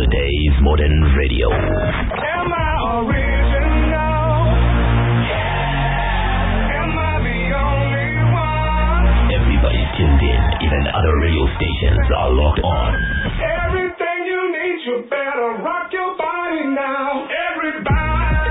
Today's modern radio. Am I original? Yeah. Am I the only one? Everybody's tuned in. Even other radio stations are locked on. Everything you need, you better rock your body now. Everybody.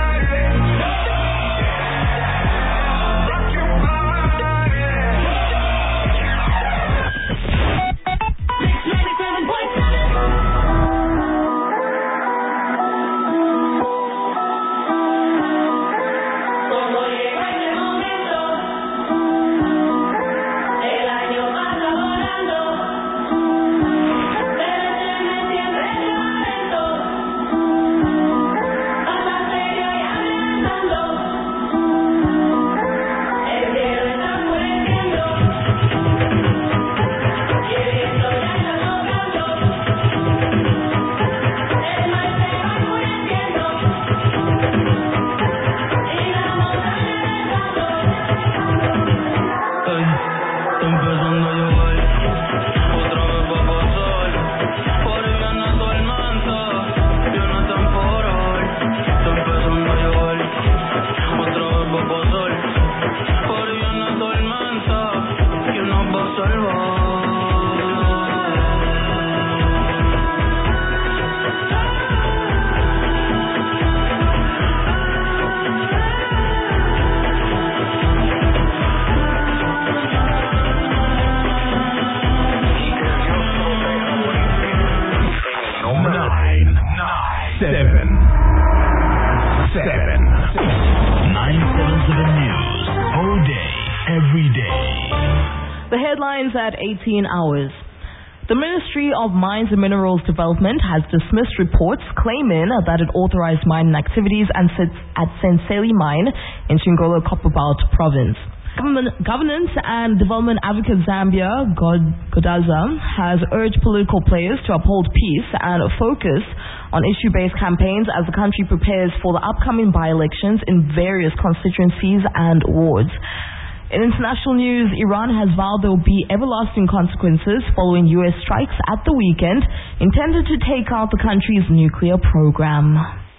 At 18 hours. The Ministry of Mines and Minerals Development has dismissed reports claiming that it authorized mining activities at Senseli Mine in Chingola Copperbelt Province. Governance and Development Advocate Zambia Godaza has urged political players to uphold peace and focus on issue-based campaigns as the country prepares for the upcoming by-elections in various constituencies and wards. In international news, Iran has vowed there will be everlasting consequences following U.S. strikes at the weekend intended to take out the country's nuclear program.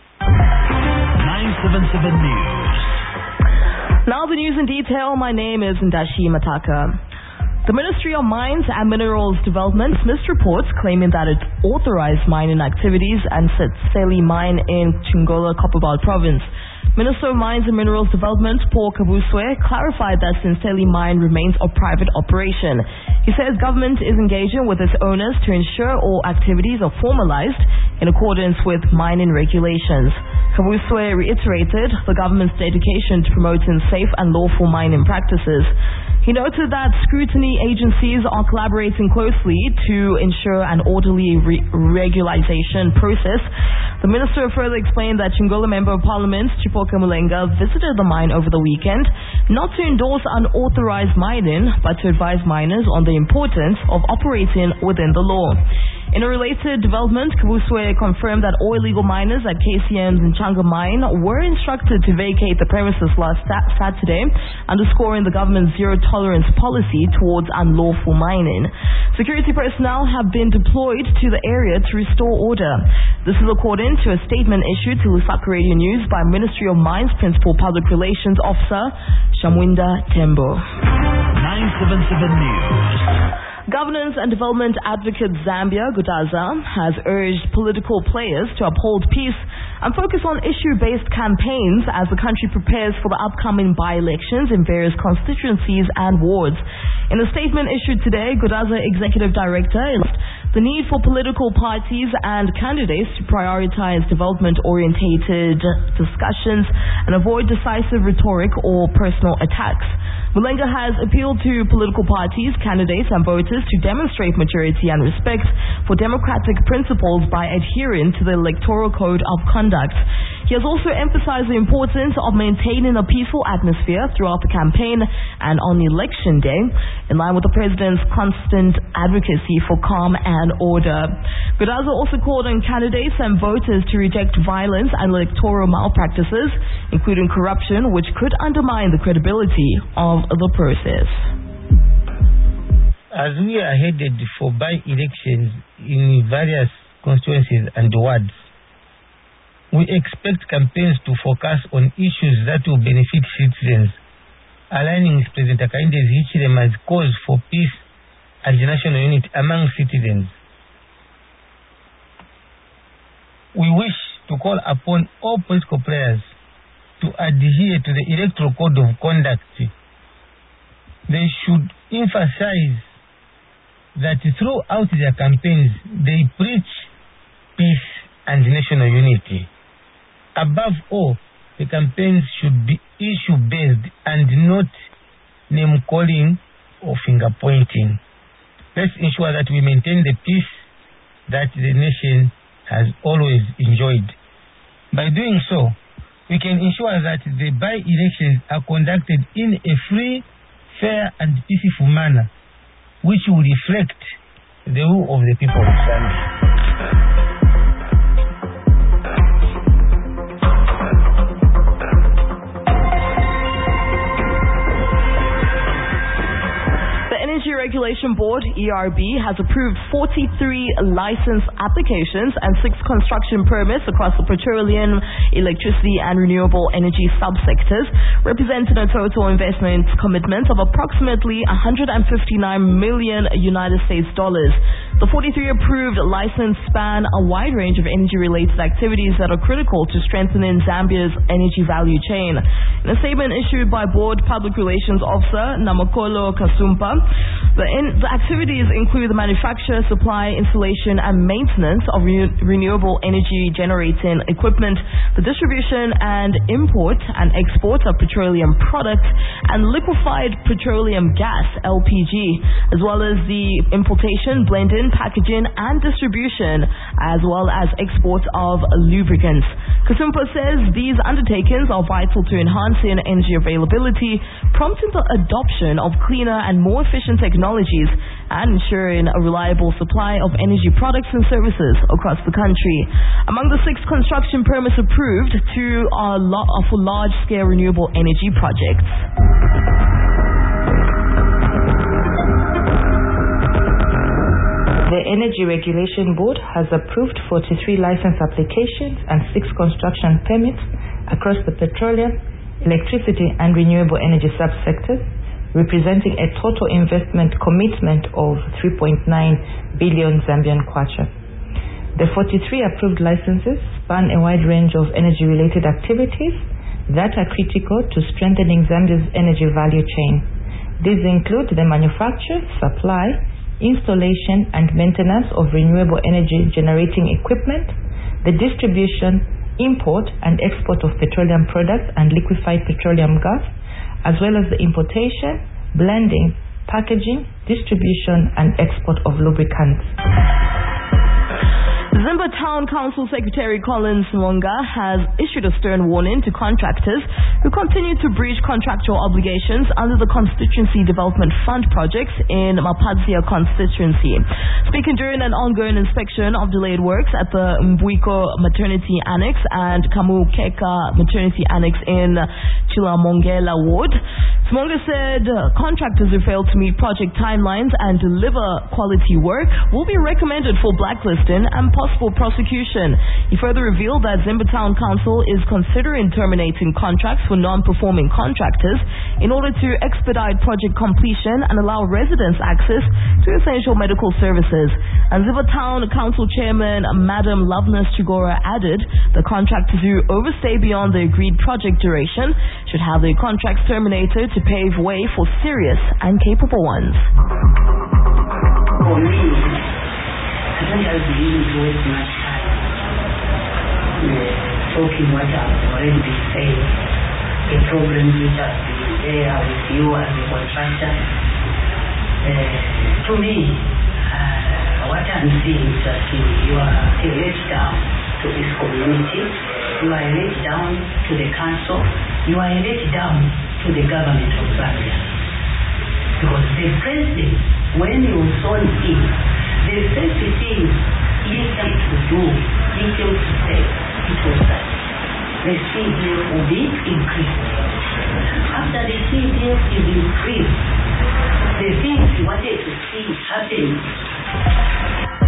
977 News. Now the news in detail. My name is Ndashi Mataka. The Ministry of Mines and Minerals Development dismissed reports claiming that it authorized mining activities and Setseli Mine in Chingola Copperbelt Province. Minister of Mines and Minerals Development, Paul Kabuswe, clarified that Senseli Mine remains a private operation. He says government is engaging with its owners to ensure all activities are formalized in accordance with mining regulations. Kabuswe reiterated the government's dedication to promoting safe and lawful mining practices. He noted that scrutiny agencies are collaborating closely to ensure an orderly regularization process. The minister further explained that Chingola Member of Parliament, Chipoka Mulenga, visited the mine over the weekend, not to endorse unauthorized mining, but to advise miners on the importance of operating within the law. In a related development, Kabuswe confirmed that all illegal miners at KCM's Nchanga mine were instructed to vacate the premises last Saturday, underscoring the government's zero-tolerance policy towards unlawful mining. Security personnel have been deployed to the area to restore order. This is according to a statement issued to Lusaka Radio News by Ministry of Mines Principal Public Relations Officer Shamwinda Tembo. 977 News. Governance and Development Advocate Zambia Godaza has urged political players to uphold peace and focus on issue-based campaigns as the country prepares for the upcoming by-elections in various constituencies and wards. In a statement issued today, Godaza Executive Director the need for political parties and candidates to prioritize development-orientated discussions and avoid decisive rhetoric or personal attacks. Mulenga has appealed to political parties, candidates and voters to demonstrate maturity and respect for democratic principles by adhering to the Electoral Code of Conduct. He has also emphasized the importance of maintaining a peaceful atmosphere throughout the campaign and on election day, in line with the president's constant advocacy for calm and order. Godaza also called on candidates and voters to reject violence and electoral malpractices, including corruption, which could undermine the credibility of the process. As we are headed for by-elections in various constituencies and wards. We expect campaigns to focus on issues that will benefit citizens, aligning with President Hakainde's Hichilema's cause for peace and national unity among citizens. We wish to call upon all political players to adhere to the Electoral Code of Conduct. They should emphasize that throughout their campaigns they preach peace and national unity. Above all, the campaigns should be issue-based and not name-calling or finger-pointing. Let's ensure that we maintain the peace that the nation has always enjoyed. By doing so, we can ensure that the by-elections are conducted in a free, fair and peaceful manner, which will reflect the will of the people of Zambia. Energy Regulation Board, ERB, has approved 43 license applications and 6 construction permits across the petroleum, electricity and renewable energy subsectors, representing a total investment commitment of approximately $159 million United States dollars. The 43 approved license span a wide range of energy-related activities that are critical to strengthening Zambia's energy value chain. In a statement issued by Board Public Relations Officer Namakolo Kasumpa, the activities include the manufacture, supply, installation and maintenance of renewable energy generating equipment, the distribution and import and export of petroleum products and liquefied petroleum gas, LPG, as well as the importation, blending, packaging and distribution, as well as export of lubricants. Kasumpa says these undertakings are vital to enhancing energy availability, prompting the adoption of cleaner and more efficient technologies and ensuring a reliable supply of energy products and services across the country. Among the 6 construction permits approved, 2 are for large-scale renewable energy projects. The Energy Regulation Board has approved 43 license applications and 6 construction permits across the petroleum, electricity and renewable energy subsectors, representing a total investment commitment of 3.9 billion Zambian kwacha. The 43 approved licenses span a wide range of energy-related activities that are critical to strengthening Zambia's energy value chain. These include the manufacture, supply, installation and maintenance of renewable energy generating equipment, the distribution, import and export of petroleum products and liquefied petroleum gas, as well as the importation, blending, packaging, distribution and export of lubricants. Zimba Town Council Secretary Collins Mwanga has issued a stern warning to contractors who continue to breach contractual obligations under the Constituency Development Fund projects in Mapadzia constituency. Speaking during an ongoing inspection of delayed works at the Mbwiko Maternity Annex and Kamukeka Maternity Annex in Chilamongela Ward, Mwanga said contractors who fail to meet project timelines and deliver quality work will be recommended for blacklisting and possible prosecution. He further revealed that Zimba Town Council is considering terminating contracts for non-performing contractors in order to expedite project completion and allow residents access to essential medical services. And Zimba Town Council Chairman Madam Loveness Chigora added the contractors who overstay beyond the agreed project duration should have their contracts terminated to pave way for serious and capable ones. For me, I don't have to even waste much time talking what I've already been saying, the problems which have been there with you as a contractor. To me, what I'm seeing is that you are a letdown to this community, you are a letdown to the council, you are a letdown to the government of Zambia. Because the president, when he was sworn in, the first thing he came to do, he came to say, it was that the CDF will be increased. After the CDF is increased, the things he wanted to see happening